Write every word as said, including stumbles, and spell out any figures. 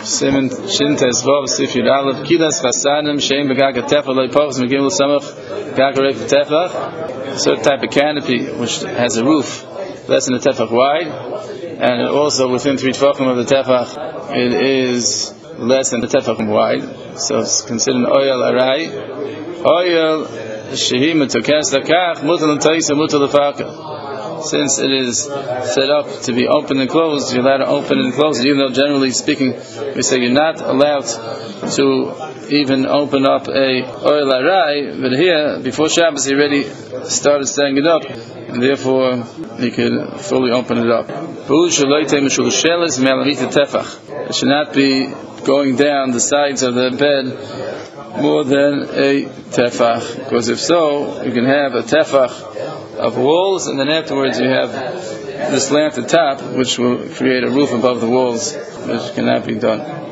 Simen Shintes Vav Sif Yud Aleph Kilas Chasanim Shein Begag Tefach Lo Yipachos Megimel Samach Gag Reif Tefach. A certain type of canopy which has a roof less than a tefach wide, and also within three tefachim of the tefach it is less than the tefach wide. So it's considered an oyel arai. Oyel shehi metokenes lakach mutal l'taisa mutal l'faka. Since it is set up to be open and closed, you're allowed to open and close it, even though generally speaking we say you're not allowed to even open up a oyel arai, but here, before Shabbos, he already started setting it up, and therefore he could fully open it up. It should not be going down the sides of the bed more than a tefach, because if so, you can have a tefach of walls, and then afterwards you have the slanted top, which will create a roof above the walls, which cannot be done.